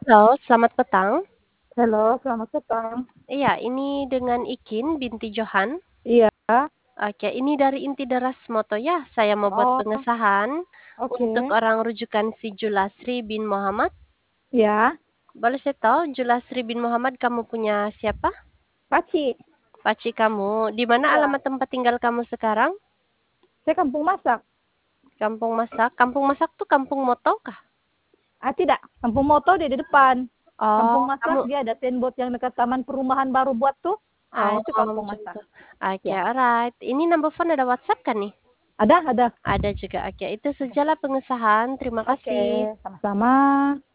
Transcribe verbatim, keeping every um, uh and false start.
Halo, selamat petang. Halo, selamat petang. Iya, ini dengan Ikin binti Johan. Iya. Oke, ini dari Inti Deras Moto ya. Saya mau buat Oh, pengesahan untuk oke. orang rujukan si Julasri bin Muhammad. Ya, Boleh saya tahu Julasri bin Muhammad kamu punya siapa? Paci. Paci kamu. Di mana Iya, alamat tempat tinggal kamu sekarang? saya kampung masak. Kampung Masak. Kampung Masak tuh kampung Moto kah? Ah, tidak. Kampung Moto dia di depan. Oh, Kampung masak kamu. dia ada signboard yang dekat taman perumahan baru buat tuh. Ah, Oh, itu kampung macam masak. tuh. Oke, Ya. alright. Ini number phone ada WhatsApp kan nih? Ada, ada. Ada juga. Oke, itu Oke. sajalah pengesahan. Terima Oke, kasih. sama-sama.